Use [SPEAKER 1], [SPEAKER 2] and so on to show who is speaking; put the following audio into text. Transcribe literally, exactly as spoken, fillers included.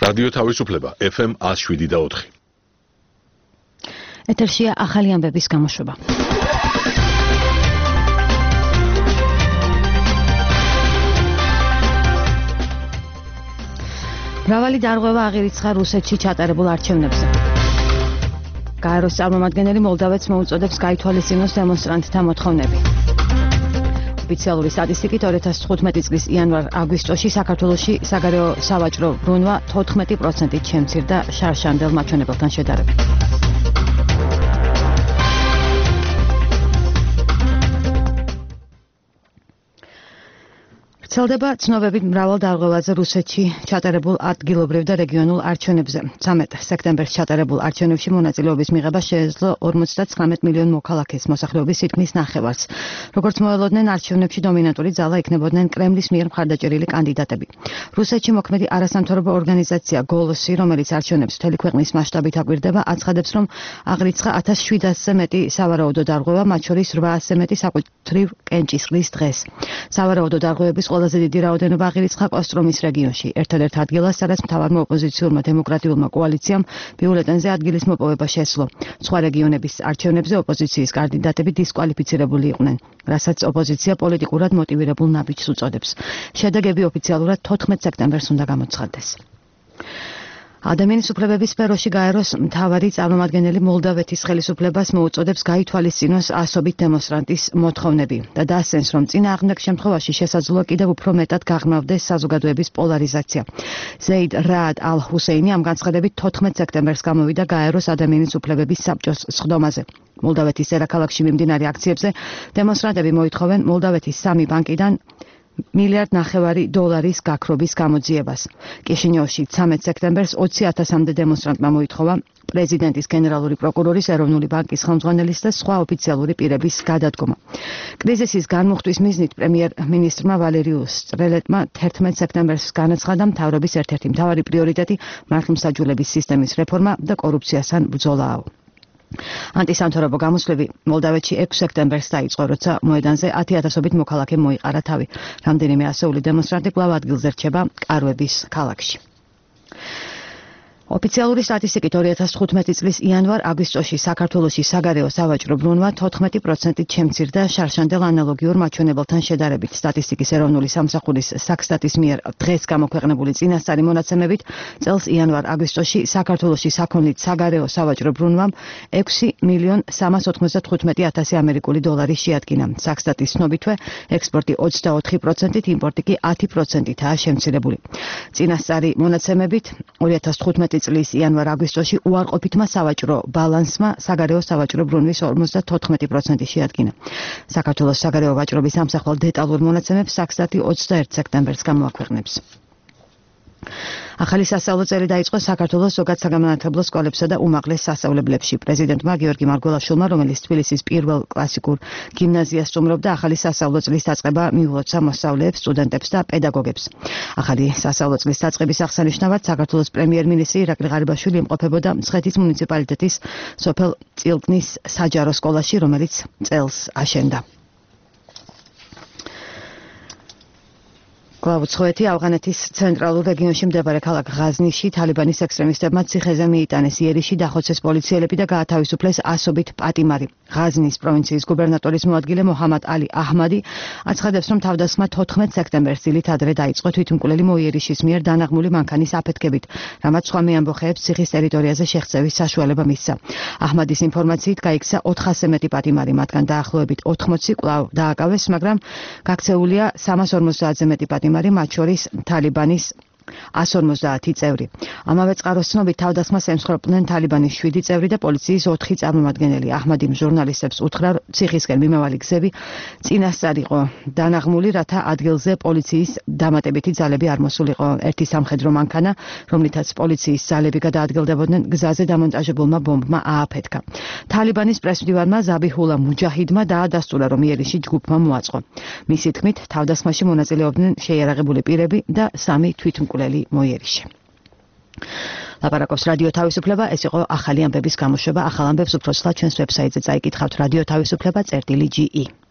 [SPEAKER 1] რადიო თავისუფლება ეფ ემ one oh seven და four.
[SPEAKER 2] ეთერშია ახალი ამბების გამოშვება. მრავალი დარღვევა აღირიცხა რუსეთში ჩატარებულ არჩევნებზე. გაეროს წარმომადგენელი მოლდავეთს მოუწოდებს გაითვალისწინოს დემონსტრანტთა მოთხოვნები. ოფიციალური სტატისტიკით two thousand fifteen წლის იანვარ-აგვისტოში საქართველოში საგარეო სავაჭრო ბრუნვა fourteen პროცენტით შემცირდა შარშანდელ მაჩვენებელთან შედარებით. ვრცელდება ცნობებით მრავალ დარღვევაზე რუსეთში ჩატარებულ ადგილობრივ და რეგიონულ არჩევნებზე. thirteen სექტემბერს ჩატარებულ არჩევნებში მონაწილეობის მიღება შეეძლო forty-nine მილიონ მოქალაქეს მოსახლეობის თითქმის ნახევარს. როგორც მოელოდნენ, არჩევნებში დომინანტური ძალა იქნებოდნენ კრემლის მიერ მხარდაჭერილი კანდიდატები. რუსეთში მოქმედი არასამთავრობო ორგანიზაცია გოლოსი, რომელიც არჩევნებს მთელი ქვეყნის მასშტაბით აკვირდება, აცხადებს, რომ აღრიცხა one thousand seven hundred-ზე მეტი სავარაუდო დარღვევა, მათ შორის eight hundred-ზე მეტი საკუთრივ კენჭისყრის დღეს. სავარაუდო დარღვევების ყველაზე დიდი რაოდენობა აღირიცხა კოსტრომის რეგიონში. ერთადერთ ადგილას, სადაც მთავარმა ოპოზიციურმა დემოკრატიულმა კოალიციამ ბიულეტენზე ადგილის მოპოვება შეძლო. სხვა რეგიონების არჩევნებზე ოპოზიციის კანდიდატები დისკვალიფიცირებული იყვნენ, რასაც ოპოზიცია პოლიტიკურად მოტივირებულ ნაბიჯს უწოდებს. შედეგები ოფიციალურად fourteen სექტემბერს უნდა გამოცხადდეს. ადამიანის უფლებების სფეროში გაეროს მთავარი წარმომადგენელი მოლდავეთის ხელისუფლებას მოუწოდებს გაითვალისწინოს ასობით დემონსტრანტის მოთხოვნები და დასცენს, რომ წინააღმდეგ შემთხვევაში შესაძლოა კიდევ უფრო მეტად გაღრმავდეს საზოგადოების პოლარიზაცია. ზეიდ რაად ალ-ჰუსეინი ამ განცხადებით fourteen სექტემბერს გამოვიდა გაეროს ადამიანის უფლებების საბჭოს სხდომაზე. მოლდავეთის დედაქალაქში მიმდინარე აქციებზე დემონსტრანტები მოითხოვენ მოლდავეთის სამი ბანკიდან მილიარდ ნახევარი დოლარის გაქრობის გამოძიებას. კიშინიოვში thirteen სექტემბერს twenty thousand-მდე დემონსტრანტმა მოითხოვა პრეზიდენტის გენერალური პროკურორის, ეროვნული ბანკის ხელმძღვანელის და სხვა ოფიციალური პირების გადადგომა. კრიზისის განმუხტვის მიზნით პრემიერ-მინისტრმა ვალერიუ სტრელეტმა thirteen სექტემბერს განაცხადა, მთავრობის ერთ-ერთი მთავარი პრიორიტეტი მართლმსაჯულების სისტემის რეფორმა და კორუფციასთან ბრძოლაა. ანტისამთავრობო გამოსვლები მოლდავეთში six სექტემბერს დაიწყო, როცა მოედანზე ten thousand-ობით მოქალაქე მოიყარა თავი. რამდენიმე ასეული დემონსტრანტი კვლავ ადგილზე რჩება კარვების ქალაქში. ოფიციალური სტატისტიკით two thousand fifteen წლის იანვარ-აგვისტოში საქართველოში საგარეო სავაჭრო ბრუნვა fourteen პროცენტით შემცირდა შარშანდელ ანალოგიურ მაჩვენებელთან შედარებით. სტატისტიკის ეროვნული სამსახურის საქსტატის მიერ დღეს გამოქვეყნებული წინასწარი მონაცემებით წელს იანვარ-აგვისტოში საქართველოში საქონლით საგარეო სავაჭრო ბრუნვამ six მილიონ three hundred ninety-five thousand ამერიკული დოლარი შეადგინა. საქსტატის ცნობითვე ექსპორტი twenty-four პროცენტით, იმპორტი კი ten პროცენტითაა შემცირებული. წინასწარი მონაცემებით two thousand fifteen წლის იანვარ-აგვისტოში უარყოფითმა სავაჭრო ბალანსმა საგარეო სავაჭრო ბრუნვის forty-four პროცენტი შეადგინა. საქართველოს საგარეო ვაჭრობის სამსახურ დეტალურ მონაცემებს საქსტატი twenty-one სექტემბერს გამოაქვეყნებს. ახალი სასწავლო წელი დაიწყო საქართველოს ზოგად საგანმანათლებლო სკოლებსა და უმაღლეს სასწავლებლებში. პრეზიდენტმა გიორგი მარგველაშვილმა, რომელიც თბილისის პირველ კლასიკურ გიმნაზიას სტუმრობდა, ახალი სასწავლო წლის დაწყება მიულოცა მოსწავლეებს, სტუდენტებს და პედაგოგებს. ახალი სასწავლო წლის დაწყების აღსანიშნავად საქართველოს პრემიერ-მინისტრი ირაკლი ღარიბაშვილი იმყოფებოდა მცხეთის მუნიციპალიტეტის სოფელ წილკნის საჯარო სკოლაში, რომელიც წელს აშენდა. კლავუცხოვეთი ავღანეთის ცენტრალურ რეგიონში მდებარე ქალაქ ღაზნიში თალიბანის ექსტრემისტებმა ციხეზე მიიტანეს იერიში, დახოცეს პოლიციელები და გაათავისუფლეს ასობით პატიმარი. ღაზნის პროვინციის გუბერნატორის მოადგილე მოჰამად ალი აჰმადი აცხადებს, რომ თავდასხმა fourteen სექტემბერს დილით ადრე დაიწყო თვითმკვლელი მოიერიშის მიერ დანაღმული მანქანის აფეთქებით, რამაც სხვა მეამბოხეებს ციხის ტერიტორიაზე შეღწევის საშუალება მისცა. აჰმადის ინფორმაციით გაიქცა four hundred-ზე მეტი პატიმარი, მათგან დაახლოებით eighty კვლავ დააკავეს, მაგრამ გაქცეულია three hundred fifty-ზე მეტი პატიმარი, მათ შორის თალიბანის one hundred fifty წევრი. ამავე წყაროს ცნობით თავდასხმას ემსხვერპლნენ თალიბანის seven წევრი და პოლიციის four წარმომადგენელი. აჰმადიმ ჟურნალისტებს უთხრა, ციხისკენ მიმავალი გზები წინასწარ იყო დანაღმული, რათა ადგილზე პოლიციის დამატებითი ძალები არ მოსულიყო. ერთი სამხედრო მანქანა, რომლითაც პოლიციის ძალები გადაადგილდებოდნენ, გზაზე დამონტაჟებულმა ბომბმა ააფეთქა. თალიბანის პრესმდივარმა ზაბიჰულა მუჯაჰიდმა დაადასტურა, რომ იერიში ჯგუფმა მოაწყო. მისი თქმით, თავდასხმაში მონაწილეობდნენ შეიარაღებული პირები და სამი თვითმკვლელი მოიერიში. ლაპარაკობს რადიო თავისუფლება, ეს იყო ახალი ამბების გამოშვება. ახალ ამბებს უფრო ცლად ჩვენს ვებსაიტზე წაიკითხავთ radio თავისუფლება წერტილი ჯი ი.